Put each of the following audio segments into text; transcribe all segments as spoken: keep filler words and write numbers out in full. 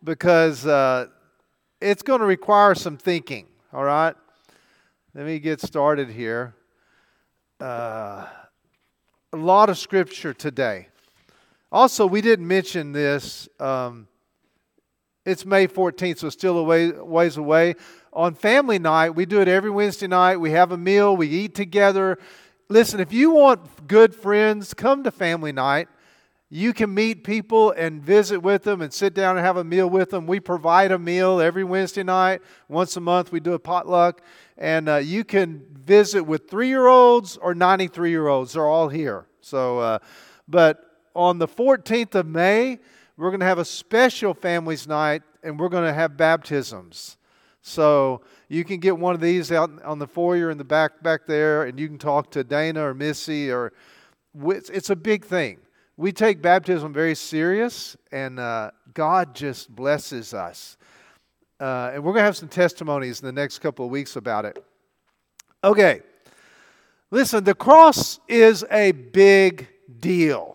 because uh, it's going to require some thinking, all right? Let me get started here. Uh, a lot of scripture today. Also, we didn't mention this. Um, it's May fourteenth, so still a way, ways away. On family night, we do it every Wednesday night. We have a meal. We eat together. Listen, if you want good friends, come to family night. You can meet people and visit with them and sit down and have a meal with them. We provide a meal every Wednesday night. Once a month, we do a potluck. And uh, you can visit with three-year-olds or ninety-three-year-olds. They're all here. So, uh, but on the fourteenth of May, we're going to have a special families night, and we're going to have baptisms. So you can get one of these out on the foyer in the back back there, and you can talk to Dana or Missy. Or it's a big thing. We take baptism very serious, and uh, God just blesses us. Uh, and we're going to have some testimonies in the next couple of weeks about it. Okay. Listen, the cross is a big deal.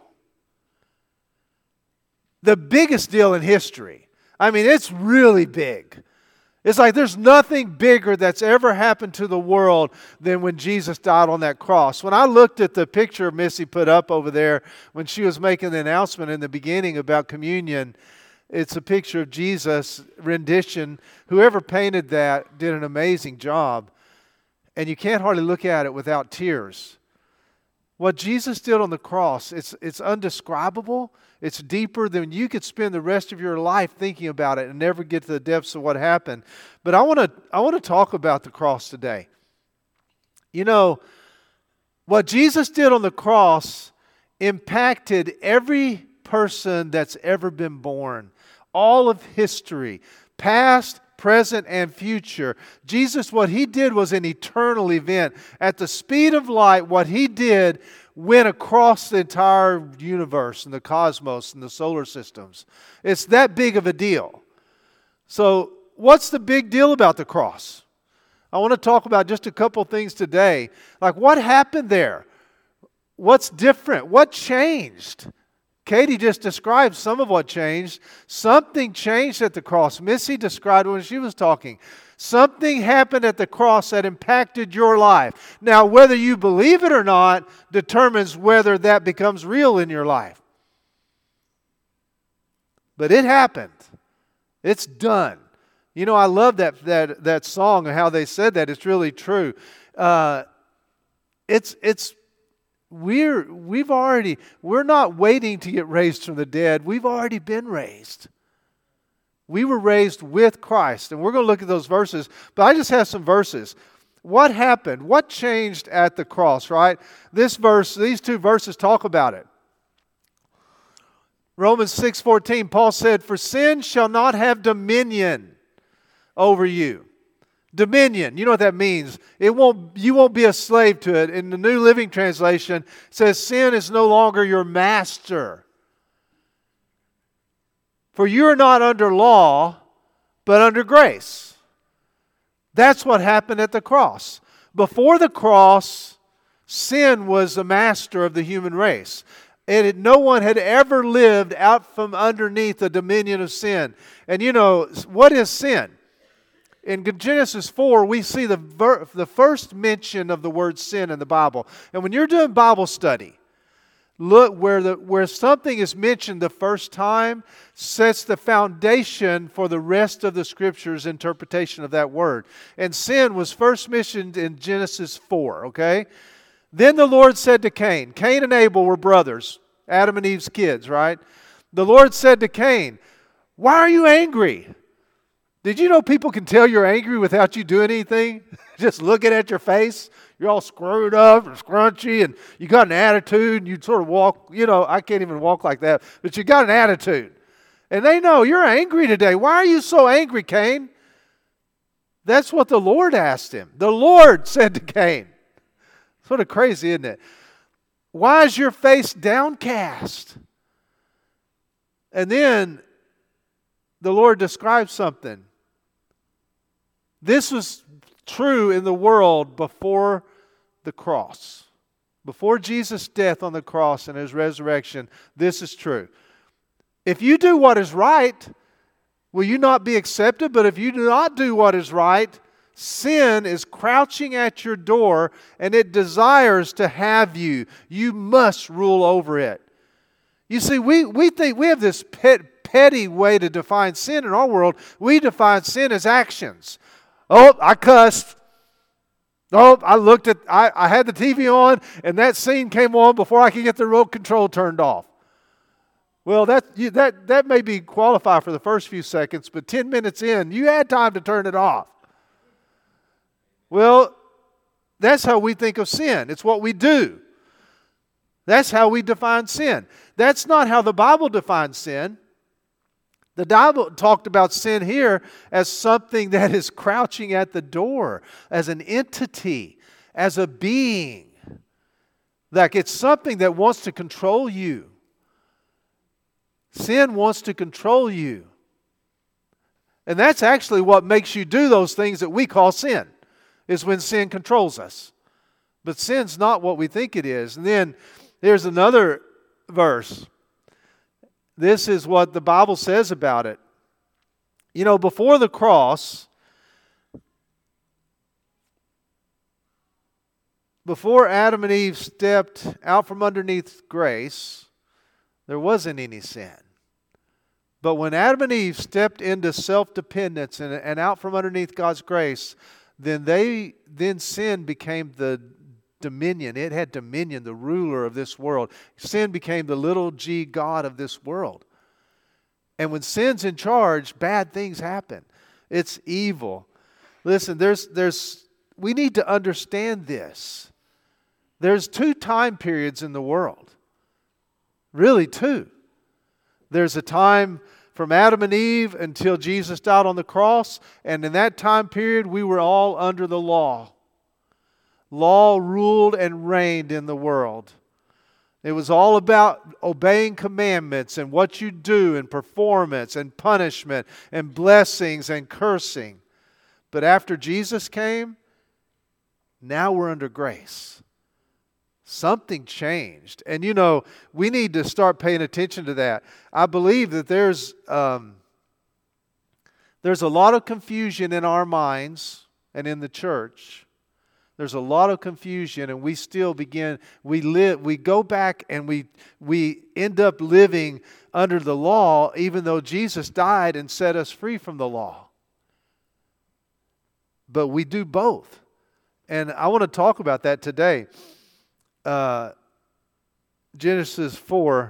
The biggest deal in history. I mean, it's really big. It's like there's nothing bigger that's ever happened to the world than when Jesus died on that cross. When I looked at the picture Missy put up over there when she was making the announcement in the beginning about communion, it's a picture of Jesus' rendition. Whoever painted that did an amazing job. And you can't hardly look at it without tears. What Jesus did on the cross, it's, it's undescribable. It's deeper than you could spend the rest of your life thinking about it and never get to the depths of what happened. But I want to I want to talk about the cross today. You know, what Jesus did on the cross impacted every person that's ever been born. All of history, past, present, and future. Jesus, what He did was an eternal event. At the speed of light, what He did went across the entire universe and the cosmos and the solar systems. It's that big of a deal. So, what's the big deal about the cross? I want to talk about just a couple things today. Like, what happened there? What's different? What changed? Katie just described some of what changed. Something changed at the cross. Missy described when she was talking. Something happened at the cross that impacted your life. Now, whether you believe it or not determines whether that becomes real in your life. But it happened. It's done. You know, I love that that that song and how they said that. It's really true. Uh, it's it's we're we've already we're not waiting to get raised from the dead. We've already been raised. We were raised with Christ. And we're going to look at those verses. But I just have some verses. What happened? What changed at the cross, right? This verse, these two verses talk about it. Romans six fourteen, Paul said, "For sin shall not have dominion over you." Dominion, you know what that means. It won't. You won't be a slave to it. In the New Living Translation, it says, "Sin is no longer your master. For you are not under law, but under grace." That's what happened at the cross. Before the cross, sin was the master of the human race. And no one had ever lived out from underneath the dominion of sin. And you know, what is sin? In Genesis four, we see the, ver- the first mention of the word sin in the Bible. And when you're doing Bible study, look where the where something is mentioned the first time sets the foundation for the rest of the Scripture's interpretation of that word. And sin was first mentioned in Genesis four, okay? Then the Lord said to Cain, Cain and Abel were brothers, Adam and Eve's kids, right? The Lord said to Cain, "Why are you angry?" Did you know people can tell you're angry without you doing anything? Just looking at your face. You're all screwed up and scrunchy and you got an attitude and you sort of walk, you know, I can't even walk like that, but you got an attitude. And they know you're angry today. Why are you so angry, Cain? That's what the Lord asked him. The Lord said to Cain. Sort of crazy, isn't it? "Why is your face downcast?" And then the Lord describes something. This was true in the world before the cross. Before Jesus' death on the cross and His resurrection, this is true. If you do what is right, Will you not be accepted? But if you do not do what is right, sin is crouching at your door and it desires to have you. You must rule over it. You see, we, we think we have this pet, petty way to define sin in our world. We define sin as actions. Oh, I cussed. Oh, I looked at, I, I had the T V on and that scene came on before I could get the remote control turned off. Well, that, you, that, that may be qualified for the first few seconds, but ten minutes in, you had time to turn it off. Well, that's how we think of sin. It's what we do. That's how we define sin. That's not how the Bible defines sin. The Bible talked about sin here as something that is crouching at the door, as an entity, as a being. Like it's something that wants to control you. Sin wants to control you. And that's actually what makes you do those things that we call sin, is when sin controls us. But sin's not what we think it is. And then there's another verse. This is what the Bible says about it. You know, before the cross, before Adam and Eve stepped out from underneath grace, there wasn't any sin. But when Adam and Eve stepped into self-dependence and, and out from underneath God's grace, then they then sin became the dominion. It had dominion, the ruler of this world. Sin became the little g God of this world. And when sin's in charge, bad things happen. It's evil. Listen, there's there's we need to understand this. There's two time periods in the world. Really two. There's a time from Adam and Eve until Jesus died on the cross, and in that time period we were all under the law. Law ruled and reigned in the world. It was all about obeying commandments and what you do and performance and punishment and blessings and cursing. But after Jesus came, now we're under grace. Something changed. And you know, we need to start paying attention to that. I believe that there's, um, there's a lot of confusion in our minds and in the church. There's a lot of confusion, and we still begin, we live, we go back and we we end up living under the law, even though Jesus died and set us free from the law. But we do both. And I want to talk about that today. Uh, Genesis four.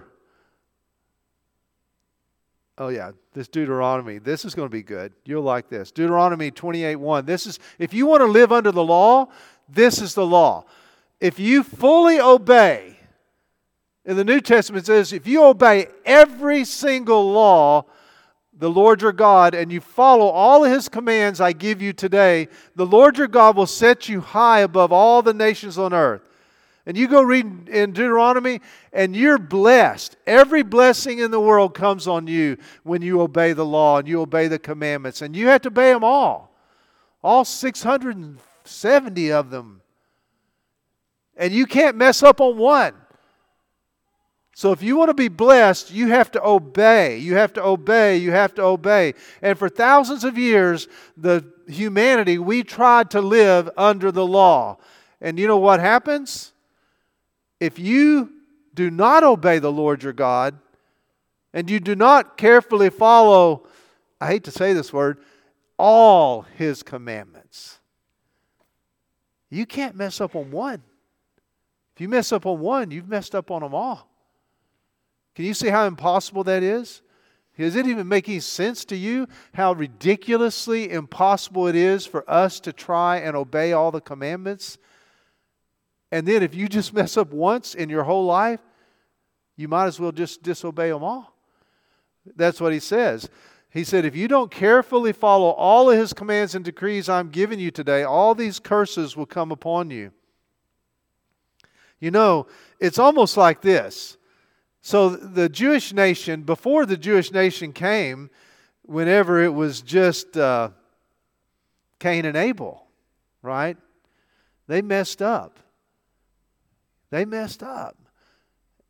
Oh yeah, this Deuteronomy. This is going to be good. You'll like this. Deuteronomy twenty-eight one. This is, if you want to live under the law, this is the law. If you fully obey, in the New Testament it says, if you obey every single law, the Lord your God, and you follow all of His commands I give you today, the Lord your God will set you high above all the nations on earth. And you go read in Deuteronomy, and you're blessed. Every blessing in the world comes on you when you obey the law and you obey the commandments. And you have to obey them all. All six hundred seventy of them. And you can't mess up on one. So if you want to be blessed, you have to obey. You have to obey. You have to obey. And for thousands of years, the humanity, we tried to live under the law. And you know what happens? If you do not obey the Lord your God, and you do not carefully follow, I hate to say this word, all His commandments, you can't mess up on one. If you mess up on one, you've messed up on them all. Can you see how impossible that is? Does it even make any sense to you how ridiculously impossible it is for us to try and obey all the commandments? And then if you just mess up once in your whole life, you might as well just disobey them all. That's what he says. He said, if you don't carefully follow all of His commands and decrees I'm giving you today, all these curses will come upon you. You know, it's almost like this. So the Jewish nation, before the Jewish nation came, whenever it was just uh, Cain and Abel, right? They messed up. They messed up.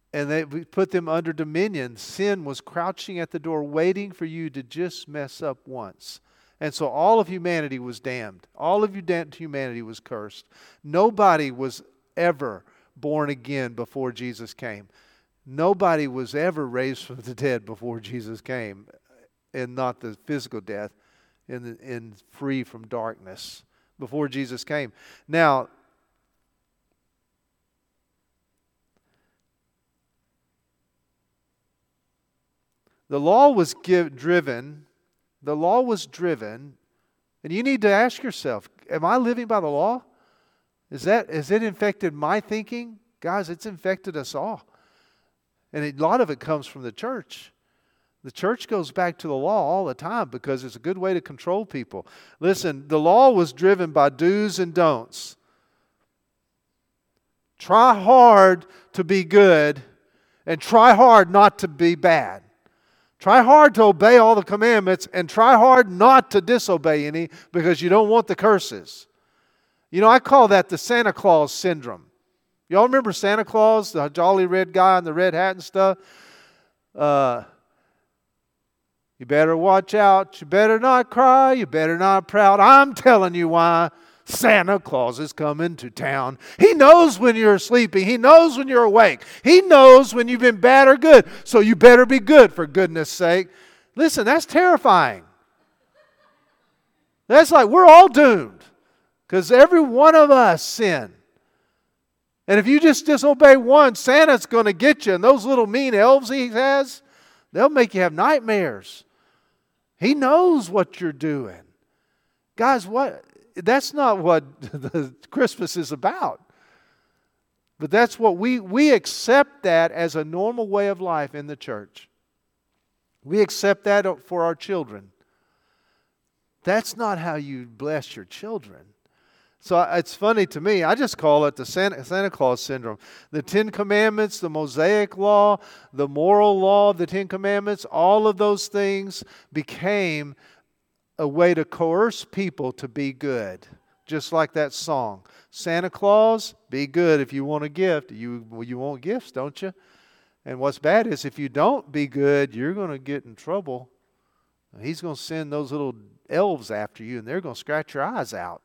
and they we put them under dominion. Sin was crouching at the door, waiting for you to just mess up once. And so all of humanity was damned. All of humanity was cursed. Nobody was ever born again before Jesus came. Nobody was ever raised from the dead before Jesus came, and not the physical death, and, and free from darkness before Jesus came. Now, the law was give, driven, the law was driven, and you need to ask yourself, am I living by the law? Is that, has it infected my thinking? Guys, it's infected us all. And a lot of it comes from the church. The church goes back to the law all the time because it's a good way to control people. Listen, the law was driven by do's and don'ts. Try hard to be good and try hard not to be bad. Try hard to obey all the commandments and try hard not to disobey any because you don't want the curses. You know, I call that the Santa Claus syndrome. Y'all remember Santa Claus, the jolly red guy in the red hat and stuff? Uh, you better watch out. You better not cry. You better not proud. I'm telling you why. Santa Claus is coming to town. He knows when you're sleeping. He knows when you're awake. He knows when you've been bad or good. So you better be good, for goodness sake. Listen, that's terrifying. That's like we're all doomed because every one of us sin. And if you just disobey one, Santa's going to get you. And those little mean elves he has, they'll make you have nightmares. He knows what you're doing. Guys, what? That's not what the Christmas is about. But that's what we, we accept that as a normal way of life in the church. We accept that for our children. That's not how you bless your children. So it's funny to me, I just call it the Santa, Santa Claus syndrome. The Ten Commandments, the Mosaic Law, the moral law of the Ten Commandments, all of those things became a way to coerce people to be good. Just like that song. Santa Claus, be good if you want a gift. You, well, you want gifts, don't you? And what's bad is if you don't be good, you're going to get in trouble. He's going to send those little elves after you, and they're going to scratch your eyes out.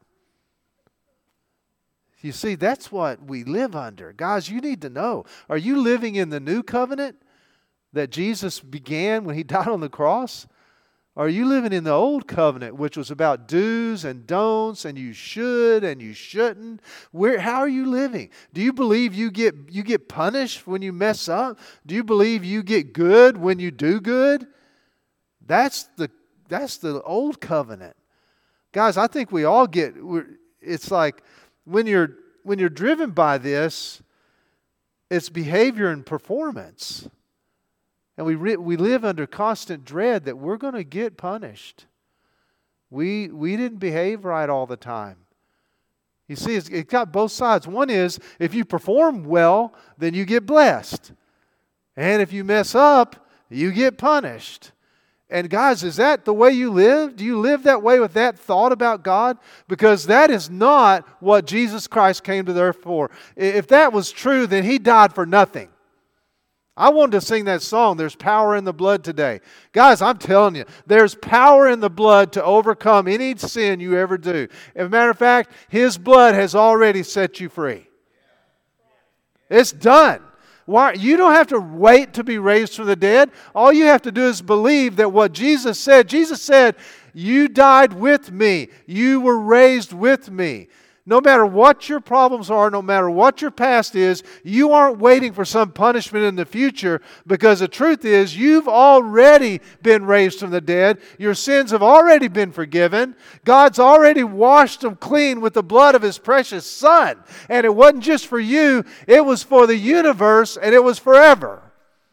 You see, that's what we live under. Guys, you need to know. Are you living in the new covenant that Jesus began when He died on the cross? Or are you living in the old covenant, which was about do's and don'ts, and you should and you shouldn't? Where, how are you living? Do you believe you get, you get punished when you mess up? Do you believe you get good when you do good? That's the, that's the old covenant. Guys, I think we all get, it's like, When you're when you're driven by this, it's behavior and performance. And we re, we live under constant dread that we're going to get punished. We we didn't behave right all the time. You see, it's, it's got both sides. One is, if you perform well, then you get blessed. And if you mess up, you get punished. And guys, is that the way you live? Do you live that way with that thought about God? Because that is not what Jesus Christ came to the earth for. If that was true, then He died for nothing. I wanted to sing that song, There's Power in the Blood Today. Guys, I'm telling you, there's power in the blood to overcome any sin you ever do. As a matter of fact, His blood has already set you free. It's done. Why? You don't have to wait to be raised from the dead. All you have to do is believe that what Jesus said. Jesus said, you died with me. You were raised with me. No matter what your problems are, no matter what your past is, you aren't waiting for some punishment in the future, because the truth is you've already been raised from the dead. Your sins have already been forgiven. God's already washed them clean with the blood of His precious Son. And it wasn't just for you, it was for the universe, and it was forever.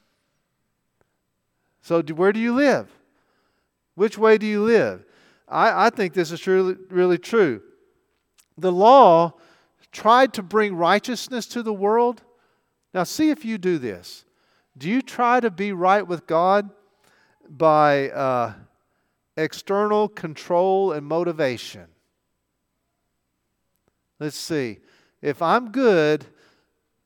So where do you live? Which way do you live? I, I think this is truly, really true. The law tried to bring righteousness to the world. Now see if you do this. Do you try to be right with God by uh, external control and motivation? Let's see. If I'm good,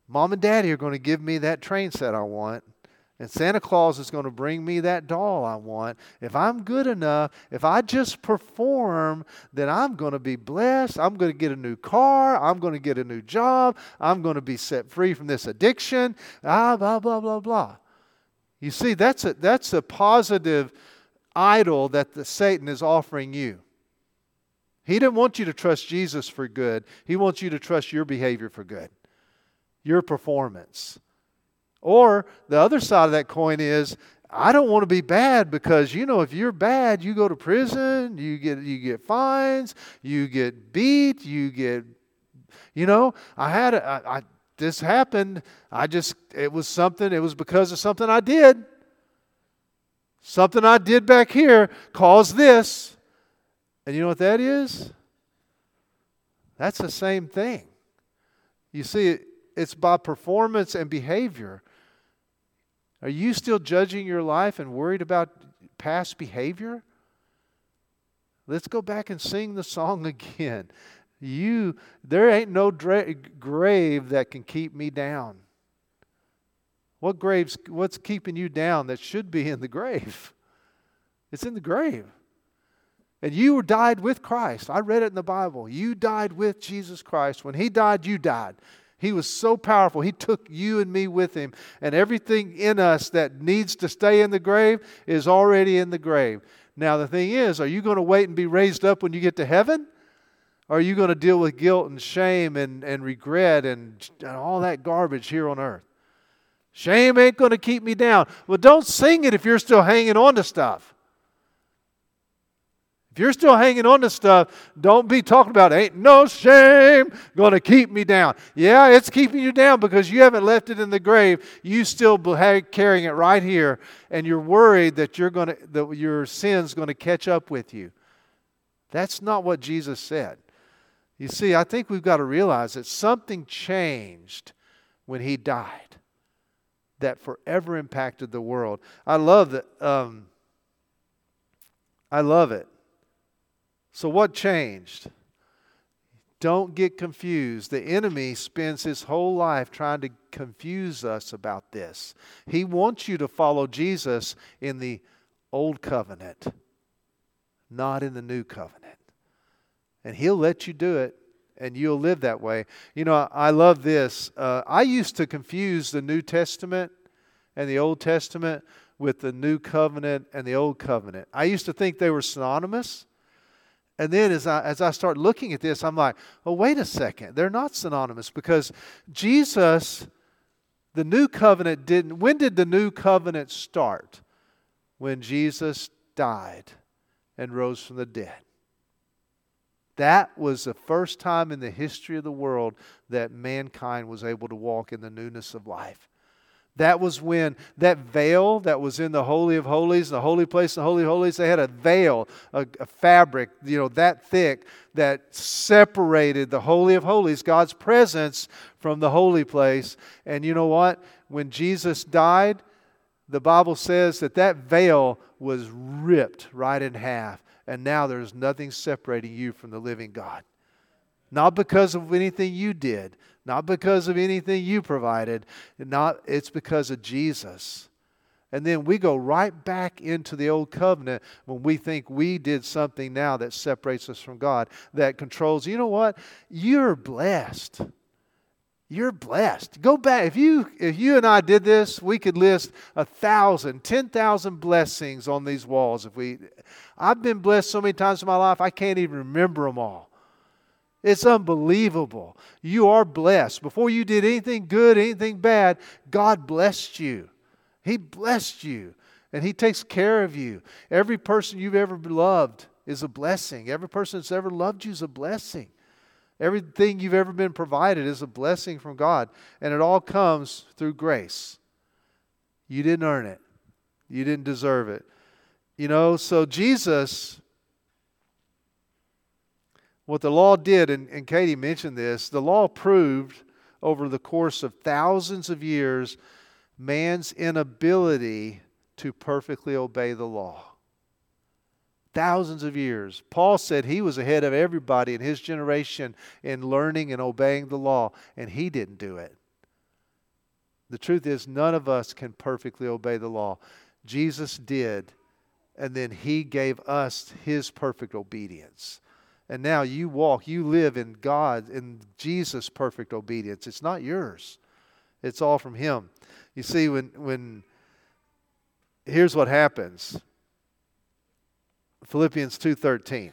Mom and Daddy are going to give me that train set I want. And Santa Claus is going to bring me that doll I want. If I'm good enough, if I just perform, then I'm going to be blessed. I'm going to get a new car. I'm going to get a new job. I'm going to be set free from this addiction. Ah, blah, blah, blah, blah. You see, that's a, that's a positive idol that the Satan is offering you. He didn't want you to trust Jesus for good. He wants you to trust your behavior for good, your performance. Or the other side of that coin is, I don't want to be bad because, you know, if you're bad, you go to prison, you get you get fines, you get beat, you get, you know, I had a, I, I, this happened. I just, it was something, it was because of something I did. Something I did back here caused this. And you know what that is? That's the same thing. You see, it's by performance and behavior. Are you still judging your life and worried about past behavior? Let's go back and sing the song again. You, there ain't no dra- grave that can keep me down. What grave's, what's keeping you down that should be in the grave? It's in the grave. And you died with Christ. I read it in the Bible. You died with Jesus Christ. When He died, you died. He was so powerful. He took you and me with Him. And everything in us that needs to stay in the grave is already in the grave. Now the thing is, are you going to wait and be raised up when you get to heaven? Or are you going to deal with guilt and shame and, and regret and, and all that garbage here on earth? Shame ain't going to keep me down. Well, don't sing it if you're still hanging on to stuff. If you're still hanging on to stuff, don't be talking about, ain't no shame going to keep me down. Yeah, it's keeping you down because you haven't left it in the grave. You still carrying it right here, and you're worried that you're going to, that your sin's going to catch up with you. That's not what Jesus said. You see, I think we've got to realize that something changed when He died that forever impacted the world. I love that. Um, I love it. So what changed? Don't get confused. The enemy spends his whole life trying to confuse us about this. He wants you to follow Jesus in the old covenant, not in the new covenant. And He'll let you do it, and you'll live that way. You know, I love this. Uh, I used to confuse the New Testament and the Old Testament with the New Covenant and the Old Covenant. I used to think they were synonymous. And then as I, as I start looking at this, I'm like, oh, wait a second. They're not synonymous because Jesus, the new covenant didn't, when did the new covenant start? When Jesus died and rose from the dead. That was the first time in the history of the world that mankind was able to walk in the newness of life. That was when that veil that was in the Holy of Holies, the holy place, the Holy of Holies, they had a veil, a, a fabric, you know, that thick that separated the Holy of Holies, God's presence, from the holy place. And you know what? When Jesus died, the Bible says that that veil was ripped right in half. And now there's nothing separating you from the living God. Not because of anything you did. Not because of anything you provided. Not, it's because of Jesus. And then we go right back into the old covenant when we think we did something now that separates us from God, that controls. You know what? You're blessed. You're blessed. Go back. If you if you and I did this, we could list a thousand, ten thousand blessings on these walls. If we, I've been blessed so many times in my life, I can't even remember them all. It's unbelievable. You are blessed. Before you did anything good, anything bad, God blessed you. He blessed you. And He takes care of you. Every person you've ever loved is a blessing. Every person that's ever loved you is a blessing. Everything you've ever been provided is a blessing from God. And it all comes through grace. You didn't earn it. You didn't deserve it. You know, so Jesus, what the law did, and, and Katie mentioned this, the law proved over the course of thousands of years man's inability to perfectly obey the law. Thousands of years. Paul said he was ahead of everybody in his generation in learning and obeying the law, and he didn't do it. The truth is, none of us can perfectly obey the law. Jesus did, and then He gave us His perfect obedience. And now you walk, you live in God, in Jesus' perfect obedience. It's not yours. It's all from Him. You see, when when here's what happens. Philippians two thirteen.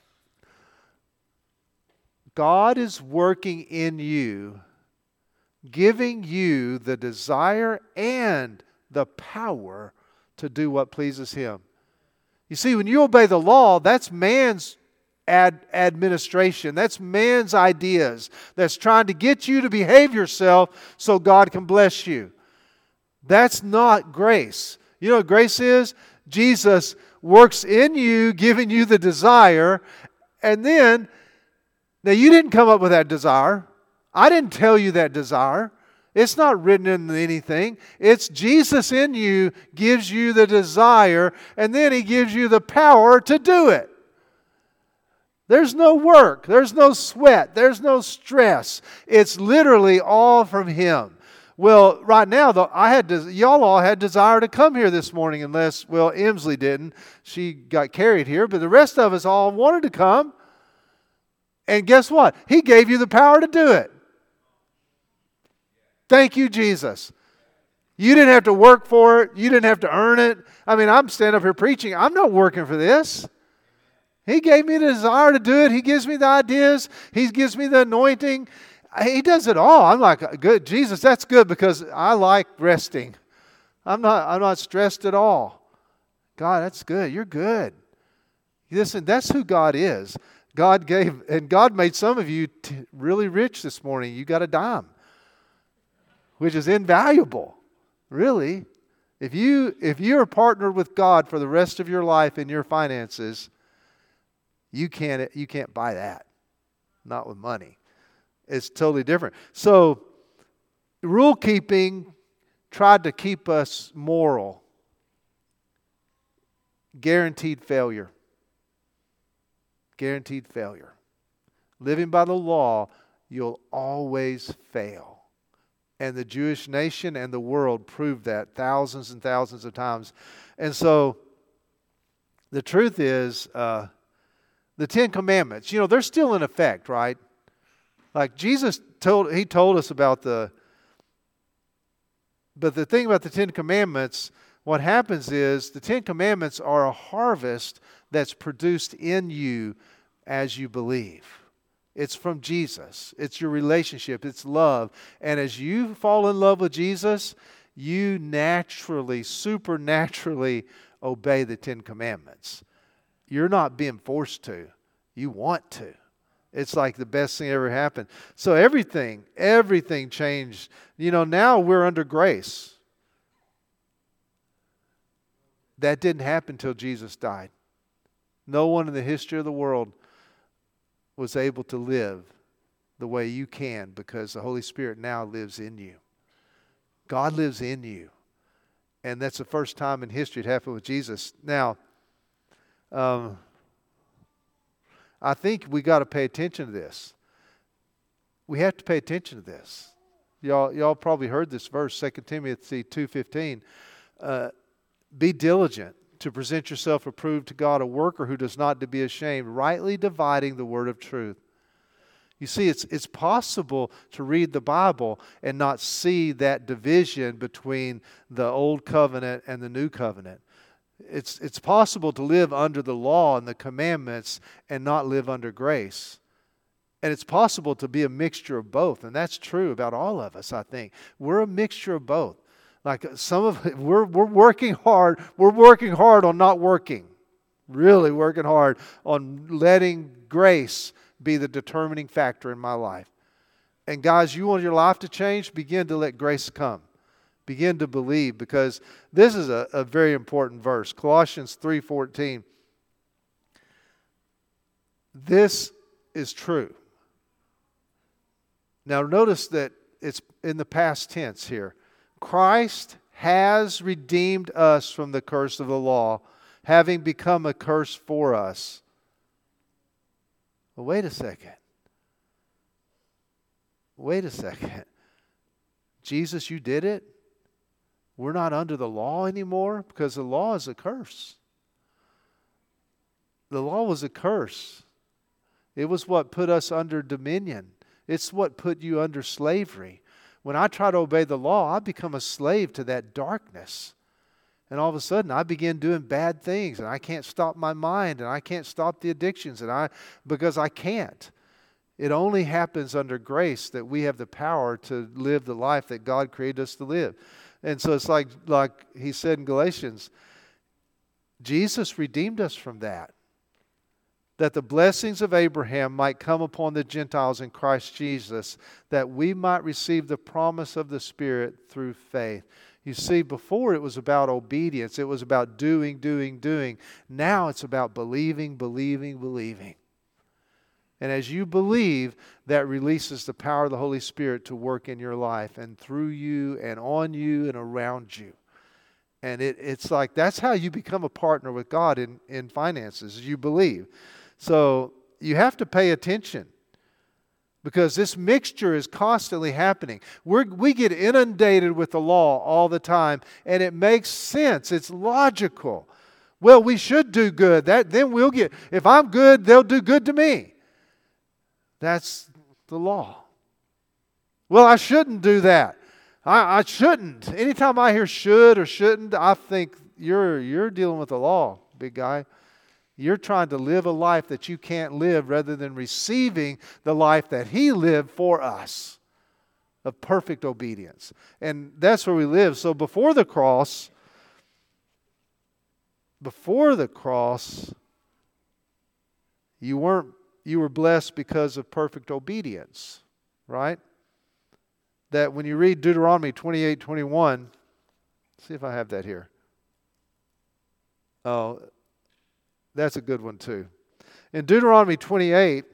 God is working in you, giving you the desire and the power to do what pleases Him. You see, when you obey the law, that's man's ad administration. That's man's ideas. That's trying to get you to behave yourself so God can bless you. That's not grace. You know what grace is? Jesus works in you, giving you the desire, and then, now you didn't come up with that desire. I didn't tell you that desire. It's not written in anything. It's Jesus in you gives you the desire, and then He gives you the power to do it. There's no work. There's no sweat. There's no stress. It's literally all from Him. Well, right now, though, I had to, y'all all had desire to come here this morning, unless, well, Emsley didn't. She got carried here, but the rest of us all wanted to come. And guess what? He gave you the power to do it. Thank you, Jesus. You didn't have to work for it. You didn't have to earn it. I mean, I'm standing up here preaching. I'm not working for this. He gave me the desire to do it. He gives me the ideas. He gives me the anointing. He does it all. I'm like, good, Jesus, that's good because I like resting. I'm not, I'm not stressed at all. God, that's good. You're good. Listen, that's who God is. God gave, and God made some of you t- really rich this morning. You got a dime, which is invaluable, really. If you if you're partnered with God for the rest of your life in your finances, you can't you can't buy that. Not with money. It's totally different. So, rule keeping tried to keep us moral. Guaranteed failure. Guaranteed failure. Living by the law, you'll always fail. And the Jewish nation and the world proved that thousands and thousands of times. And so, the truth is, uh, the Ten Commandments, you know, they're still in effect, right? Like Jesus told, He told us about the, but the thing about the Ten Commandments, what happens is the Ten Commandments are a harvest that's produced in you as you believe. It's from Jesus. It's your relationship. It's love. And as you fall in love with Jesus, you naturally, supernaturally obey the Ten Commandments. You're not being forced to. You want to. It's like the best thing ever happened. So everything, everything changed. You know, now we're under grace. That didn't happen until Jesus died. No one in the history of the world was able to live the way you can because the Holy Spirit now lives in you. God lives in you. And that's the first time in history it happened with Jesus. Now, um, I think we got to pay attention to this. We have to pay attention to this. Y'all, y'all probably heard this verse, Second Timothy two fifteen. Uh, be diligent to present yourself approved to God, a worker who does not to be ashamed, rightly dividing the word of truth. You see, it's it's possible to read the Bible and not see that division between the old covenant and the new covenant. It's it's possible to live under the law and the commandments and not live under grace. And it's possible to be a mixture of both. And that's true about all of us, I think. We're a mixture of both. Like some of we're we're working hard. We're working hard on not working. Really working hard on letting grace be the determining factor in my life. And guys, you want your life to change? Begin to let grace come. Begin to believe, because this is a, a very important verse. Colossians three fourteen. This is true. Now notice that it's in the past tense here. Christ has redeemed us from the curse of the law, having become a curse for us. Well, wait a second. Wait a second. Jesus, you did it? We're not under the law anymore because the law is a curse. The law was a curse. It was what put us under dominion. It's what put you under slavery. When I try to obey the law, I become a slave to that darkness. And all of a sudden, I begin doing bad things, and I can't stop my mind, and I can't stop the addictions, and I because I can't. It only happens under grace that we have the power to live the life that God created us to live. And so it's like, like he said in Galatians, Jesus redeemed us from that. That the blessings of Abraham might come upon the Gentiles in Christ Jesus, that we might receive the promise of the Spirit through faith. You see, before it was about obedience. It was about doing, doing, doing. Now it's about believing, believing, believing. And as you believe, that releases the power of the Holy Spirit to work in your life and through you and on you and around you. And it, it's like that's how you become a partner with God in, in finances, you believe. So you have to pay attention because this mixture is constantly happening. We're, we get inundated with the law all the time, and it makes sense. It's logical. Well, we should do good. That then we'll get. If I'm good, they'll do good to me. That's the law. Well, I shouldn't do that. I, I shouldn't. Anytime I hear should or shouldn't, I think you're you're dealing with the law, big guy. You're trying to live a life that you can't live rather than receiving the life that He lived for us of perfect obedience. And that's where we live. So before the cross, before the cross, you weren't, you were blessed because of perfect obedience, right? That when you read Deuteronomy twenty-eight twenty-one, see if I have that here. Oh, that's a good one too. In Deuteronomy twenty-eight,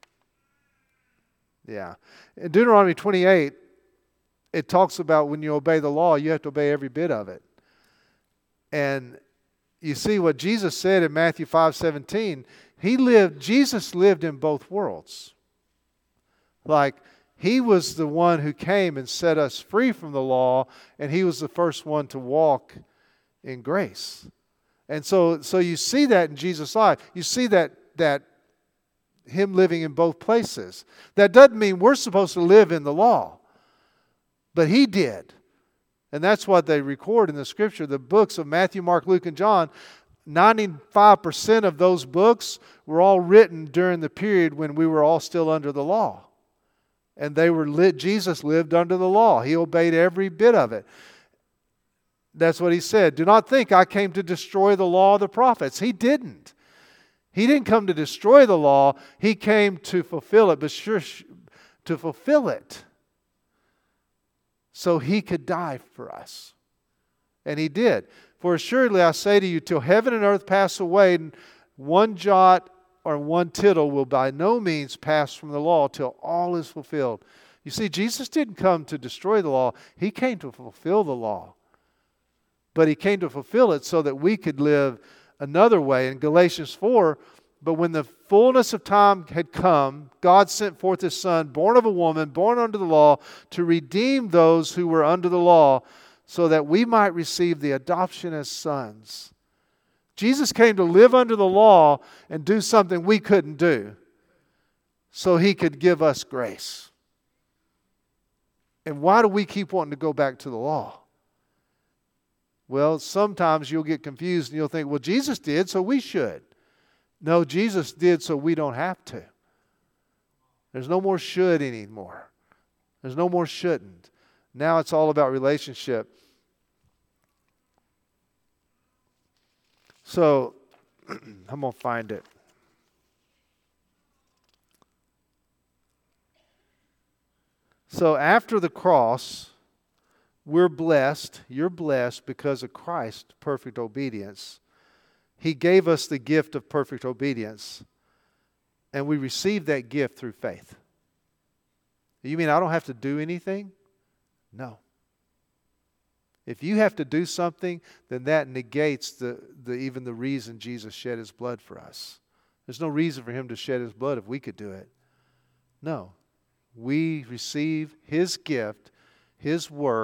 yeah. In Deuteronomy twenty-eight, it talks about when you obey the law, you have to obey every bit of it. And you see what Jesus said in Matthew five seventeen. He lived, Jesus lived in both worlds. Like, He was the one who came and set us free from the law, and He was the first one to walk in grace. And so, so you see that in Jesus' life. You see that, that Him living in both places. That doesn't mean we're supposed to live in the law. But He did. And that's what they record in the Scripture. The books of Matthew, Mark, Luke, and John, ninety-five percent of those books were all written during the period when we were all still under the law. And they were lit, Jesus lived under the law. He obeyed every bit of it. That's what He said. Do not think I came to destroy the law of the prophets. He didn't. He didn't come to destroy the law. He came to fulfill it, but sure, to fulfill it so He could die for us. And He did. For assuredly I say to you, till heaven and earth pass away, one jot or one tittle will by no means pass from the law till all is fulfilled. You see, Jesus didn't come to destroy the law. He came to fulfill the law. But He came to fulfill it so that we could live another way. In Galatians four, but when the fullness of time had come, God sent forth His Son, born of a woman, born under the law, to redeem those who were under the law, so that we might receive the adoption as sons. Jesus came to live under the law and do something we couldn't do, so He could give us grace. And why do we keep wanting to go back to the law? Well, sometimes you'll get confused and you'll think, well, Jesus did, so we should. No, Jesus did so we don't have to. There's no more should anymore. There's no more shouldn't. Now it's all about relationship. So, I'm going to find it. So after the cross, we're blessed, you're blessed because of Christ's perfect obedience. He gave us the gift of perfect obedience, and we receive that gift through faith. You mean I don't have to do anything? No. If you have to do something, then that negates the, the even the reason Jesus shed His blood for us. There's no reason for Him to shed His blood if we could do it. No. We receive His gift, His work,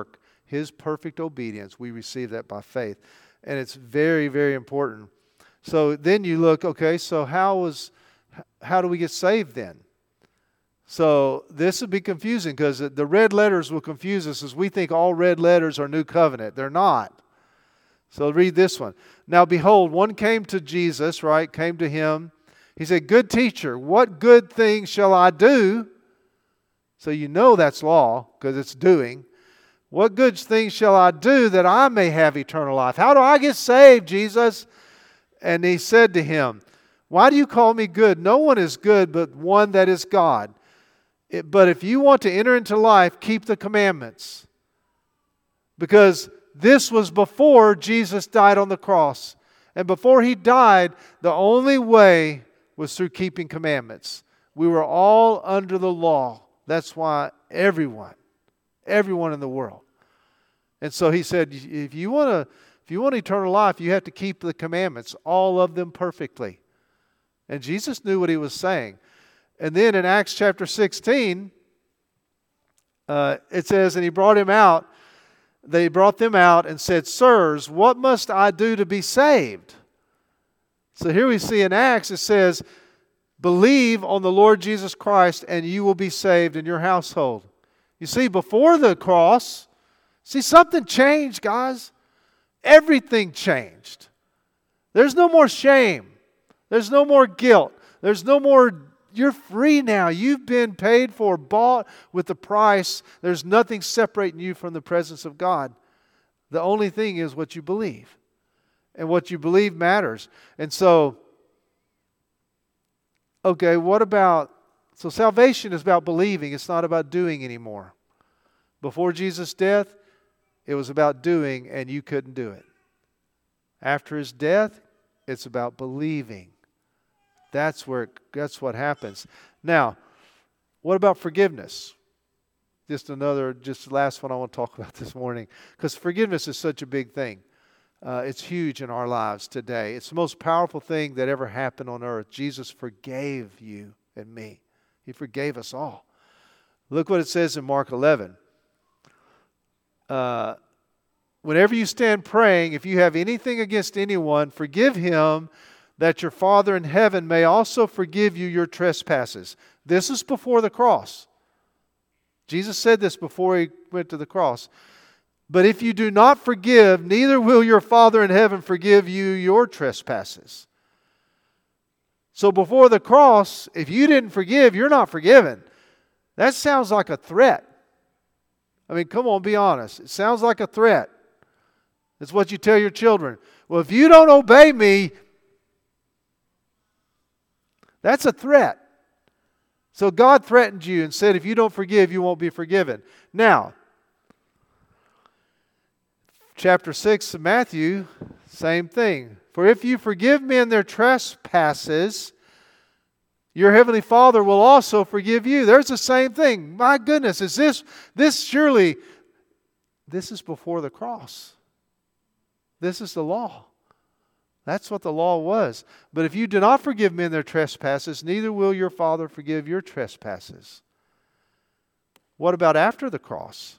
His perfect obedience. We receive that by faith. And it's very, very important. So then you look, okay, so how was, how do we get saved then? So this would be confusing because the red letters will confuse us as we think all red letters are New Covenant. They're not. So read this one. Now behold, one came to Jesus, right? Came to Him. He said, good teacher, what good thing shall I do? So you know that's law because it's doing. What good thing shall I do that I may have eternal life? How do I get saved, Jesus? And He said to him, why do you call me good? No one is good but one that is God. It, but if you want to enter into life, keep the commandments. Because this was before Jesus died on the cross. And before He died, the only way was through keeping commandments. We were all under the law. That's why everyone, everyone in the world. And so He said, if you want to, if you want eternal life, you have to keep the commandments, all of them perfectly. And Jesus knew what He was saying. And then in Acts chapter sixteen, uh, it says, and He brought him out. They brought them out and said, sirs, what must I do to be saved? So here we see in Acts, it says, believe on the Lord Jesus Christ and you will be saved in your household. You see, before the cross, see, something changed, guys. Everything changed. There's no more shame. There's no more guilt. There's no more, you're free now. You've been paid for, bought with the price. There's nothing separating you from the presence of God. The only thing is what you believe. And what you believe matters. And so, okay, what about, so salvation is about believing. It's not about doing anymore. Before Jesus' death, it was about doing and you couldn't do it. After His death, it's about believing. That's where, that's what happens. Now, what about forgiveness? Just another, just the last one I want to talk about this morning. Because forgiveness is such a big thing. Uh, it's huge in our lives today. It's the most powerful thing that ever happened on earth. Jesus forgave you and me. He forgave us all. Look what it says in Mark eleven. Uh, whenever you stand praying, if you have anything against anyone, forgive him, that your Father in heaven may also forgive you your trespasses. This is before the cross. Jesus said this before He went to the cross. But if you do not forgive, neither will your Father in heaven forgive you your trespasses. So before the cross, if you didn't forgive, you're not forgiven. That sounds like a threat. I mean, come on, be honest. It sounds like a threat. It's what you tell your children. Well, if you don't obey me, that's a threat. So God threatened you and said, if you don't forgive, you won't be forgiven. Now, chapter six of Matthew, same thing. For if you forgive men their trespasses, your heavenly Father will also forgive you. There's the same thing. My goodness, is this, this surely, this is before the cross. This is the law. That's what the law was. But if you do not forgive men their trespasses, neither will your Father forgive your trespasses. What about after the cross?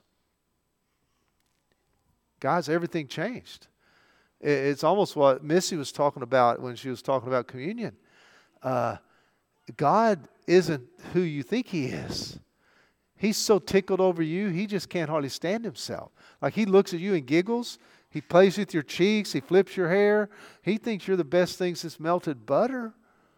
Guys, everything changed. It's almost what Missy was talking about when she was talking about communion. Uh, God isn't who you think He is. He's so tickled over you, He just can't hardly stand Himself. Like He looks at you and giggles. He plays with your cheeks. He flips your hair. He thinks you're the best thing since melted butter.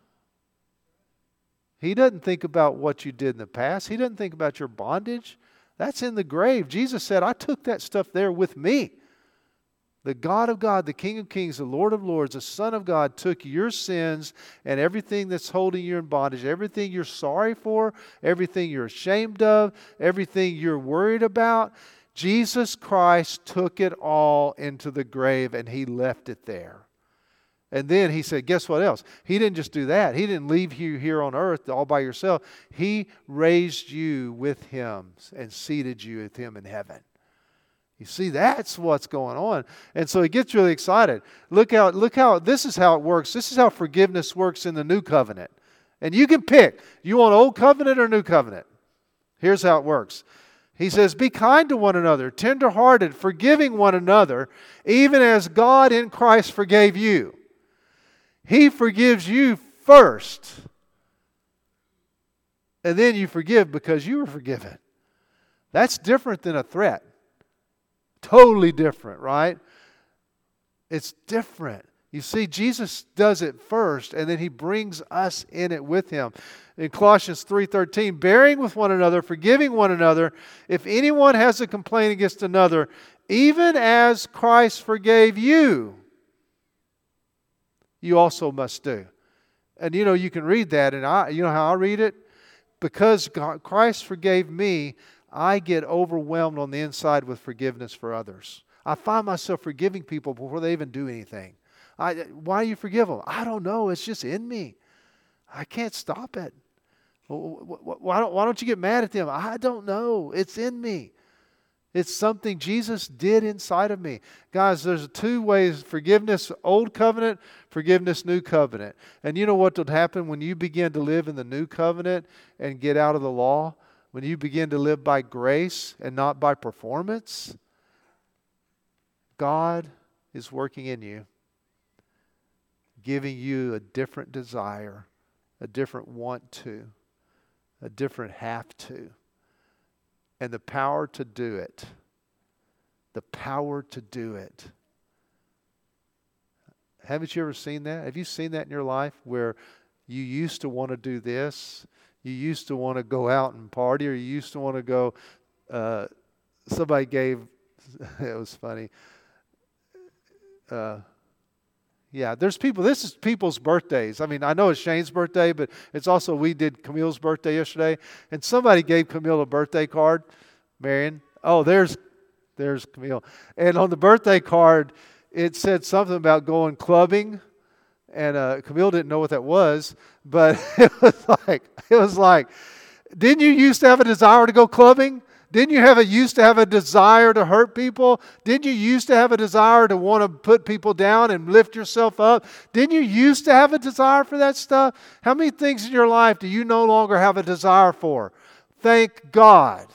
He doesn't think about what you did in the past. He doesn't think about your bondage. That's in the grave. Jesus said, I took that stuff there with me. The God of God, the King of Kings, the Lord of Lords, the Son of God took your sins and everything that's holding you in bondage, everything you're sorry for, everything you're ashamed of, everything you're worried about. Jesus Christ took it all into the grave and He left it there. And then He said, guess what else? He didn't just do that. He didn't leave you here on earth all by yourself. He raised you with Him and seated you with Him in heaven. You see, that's what's going on. And so He gets really excited. Look how, look how, this is how it works. This is how forgiveness works in the new covenant. And you can pick. You want old covenant or new covenant? Here's how it works. He says, be kind to one another, tenderhearted, forgiving one another, even as God in Christ forgave you. He forgives you first. And then you forgive because you were forgiven. That's different than a threat. Totally different, right? It's different. You see, Jesus does it first, and then He brings us in it with Him. In Colossians three thirteen, bearing with one another, forgiving one another, if anyone has a complaint against another, even as Christ forgave you, you also must do. And you know, you can read that, and I, you know how I read it? Because God, Christ forgave me, I get overwhelmed on the inside with forgiveness for others. I find myself forgiving people before they even do anything. I, why do you forgive them? I don't know. It's just in me. I can't stop it. Why don't, why don't you get mad at them? I don't know. It's in me. It's something Jesus did inside of me. Guys, there's two ways: forgiveness, old covenant, forgiveness, new covenant. And you know what will happen when you begin to live in the new covenant and get out of the law? When you begin to live by grace and not by performance, God is working in you, giving you a different desire, a different want to, a different have to, and the power to do it. The power to do it. Haven't you ever seen that? Have you seen that in your life where you used to want to do this? You used to want to go out and party, or you used to want to go, uh, somebody gave, it was funny. Uh, yeah, there's people, this is people's birthdays. I mean, I know it's Shane's birthday, but it's also, we did Camille's birthday yesterday, and somebody gave Camille a birthday card. Marion, oh, there's, there's Camille. And on the birthday card, it said something about going clubbing. And uh, Camille didn't know what that was, but it was like, it was like, didn't you used to have a desire to go clubbing? Didn't you have a used to have a desire to hurt people? Didn't you used to have a desire to want to put people down and lift yourself up? Didn't you used to have a desire for that stuff? How many things in your life do you no longer have a desire for? Thank God.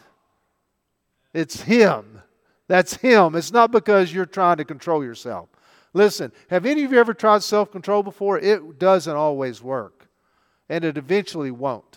It's Him. That's Him. It's not because you're trying to control yourself. Listen, have any of you ever tried self-control before? It doesn't always work. And it eventually won't.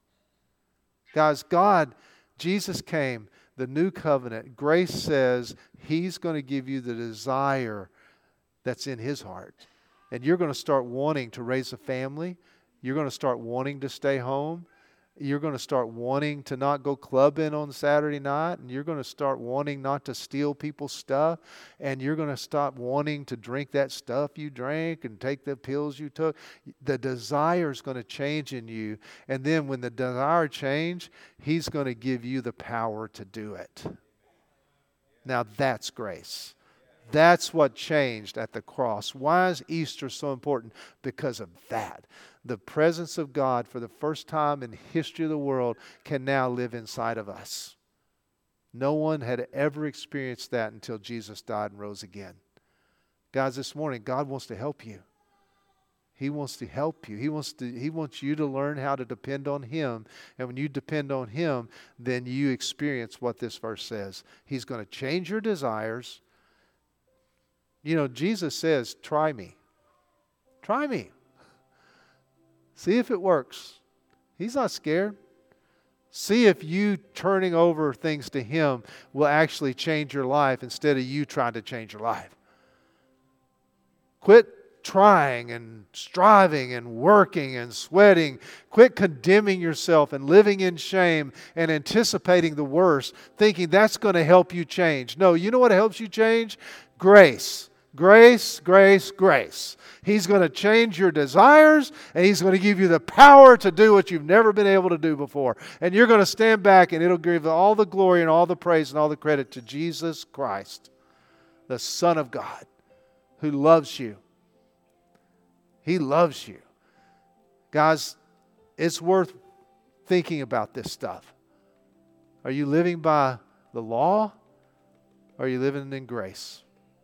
Guys, God, Jesus came, the new covenant. Grace says He's going to give you the desire that's in His heart. And you're going to start wanting to raise a family. You're going to start wanting to stay home. You're going to start wanting to not go clubbing on Saturday night, and you're going to start wanting not to steal people's stuff, and you're going to stop wanting to drink that stuff you drank and take the pills you took. The desire is going to change in you, and then when the desire changes, He's going to give you the power to do it. Now that's grace. That's what changed at the cross. Why is Easter so important? Because of that. The presence of God for the first time in the history of the world can now live inside of us. No one had ever experienced that until Jesus died and rose again. Guys, this morning, God wants to help you. He wants to help you. He wants to, He wants you to learn how to depend on Him. And when you depend on Him, then you experience what this verse says. He's going to change your desires. You know, Jesus says, try me. Try me. See if it works. He's not scared. See if you turning over things to Him will actually change your life instead of you trying to change your life. Quit trying and striving and working and sweating. Quit condemning yourself and living in shame and anticipating the worst, thinking that's going to help you change. No, you know what helps you change? Grace. Grace, grace, grace. He's going to change your desires, and He's going to give you the power to do what you've never been able to do before. And you're going to stand back, and it'll give all the glory and all the praise and all the credit to Jesus Christ, the Son of God, who loves you. He loves you. Guys, it's worth thinking about this stuff. Are you living by the law, or are you living in grace?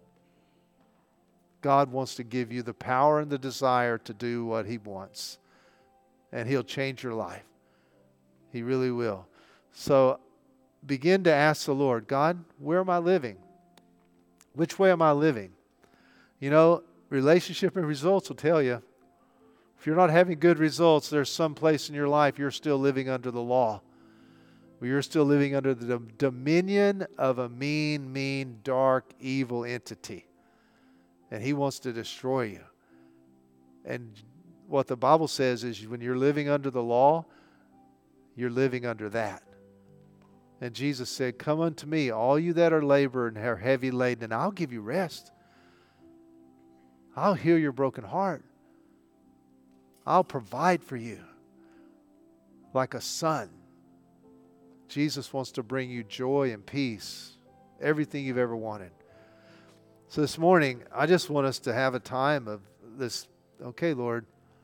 God wants to give you the power and the desire to do what He wants. And He'll change your life. He really will. So begin to ask the Lord, God, where am I living? Which way am I living? You know, relationship and results will tell you. If you're not having good results, there's some place in your life you're still living under the law. You're still living under the dominion of a mean, mean, dark, evil entity. And he wants to destroy you. And what the Bible says is when you're living under the law, you're living under that. And Jesus said, come unto me, all you that are laboring and are heavy laden, and I'll give you rest. I'll heal your broken heart. I'll provide for you like a son. Jesus wants to bring you joy and peace, everything you've ever wanted. So this morning, I just want us to have a time of this, okay, Lord,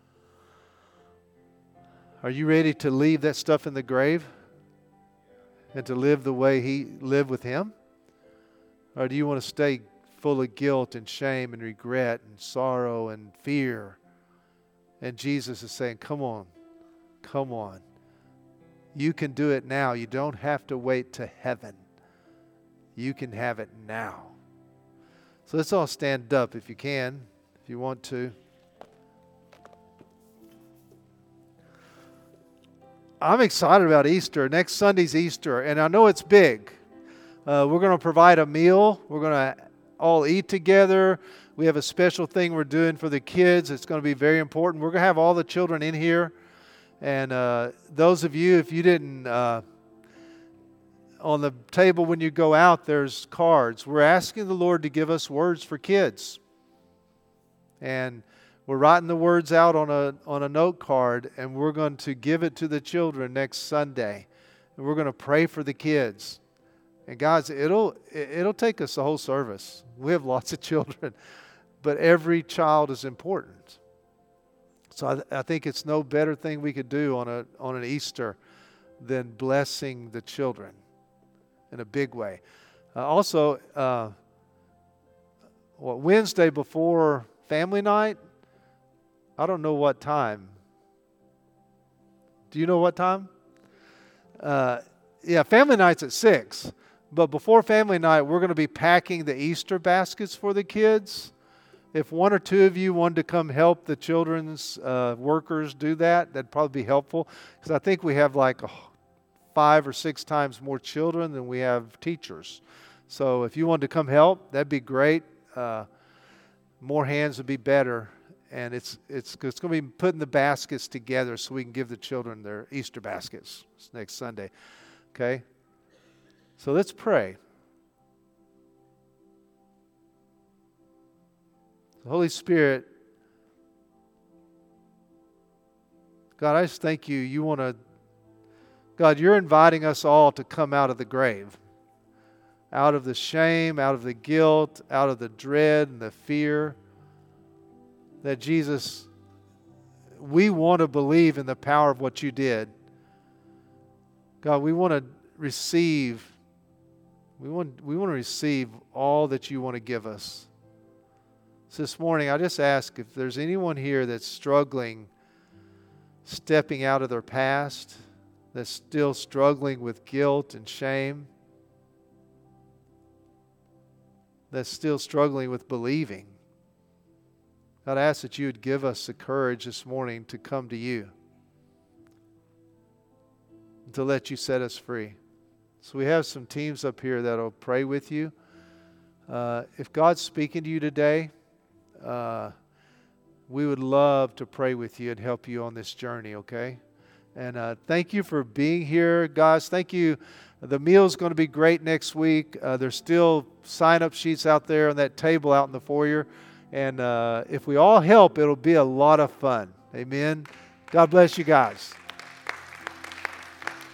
are you ready to leave that stuff in the grave and to live the way He lived with Him? Or do you want to stay full of guilt and shame and regret and sorrow and fear? And Jesus is saying, come on, come on. You can do it now. You don't have to wait to heaven. You can have it now. So let's all stand up if you can, if you want to. I'm excited about Easter. Next Sunday's Easter, and I know it's big. Uh, we're going to provide a meal. We're going to all eat together. We have a special thing we're doing for the kids. It's going to be very important. We're going to have all the children in here. And uh, those of you, if you didn't, uh, on the table when you go out, there's cards. We're asking the Lord to give us words for kids. And we're writing the words out on a on a note card, and we're going to give it to the children next Sunday. And we're going to pray for the kids. And guys, it'll it'll take us the whole service. We have lots of children, but every child is important. So I, I think it's no better thing we could do on a on an Easter than blessing the children in a big way. Uh, also, uh, well, Wednesday before family night, I don't know what time. Do you know what time? Uh, yeah, family night's at six. But before family night, we're going to be packing the Easter baskets for the kids. If one or two of you wanted to come help the children's uh, workers do that, that'd probably be helpful. Because I think we have like oh, five or six times more children than we have teachers. So if you wanted to come help, that'd be great. Uh, more hands would be better. And it's it's it's going to be putting the baskets together so we can give the children their Easter baskets next Sunday. Okay? So let's pray. The Holy Spirit, God, I just thank you. You want to, God, you're inviting us all to come out of the grave, out of the shame, out of the guilt, out of the dread and the fear. That Jesus, we want to believe in the power of what you did. God, we want to receive, we want, we want to receive all that you want to give us. So this morning, I just ask if there's anyone here that's struggling, stepping out of their past, that's still struggling with guilt and shame, that's still struggling with believing. God, I ask that you would give us the courage this morning to come to you, to let you set us free. So we have some teams up here that will pray with you. Uh, if God's speaking to you today, uh, we would love to pray with you and help you on this journey, okay? And uh, thank you for being here, guys. Thank you. The meal's going to be great next week. Uh, there's still sign-up sheets out there on that table out in the foyer. And uh, if we all help, it'll be a lot of fun. Amen. God bless you guys.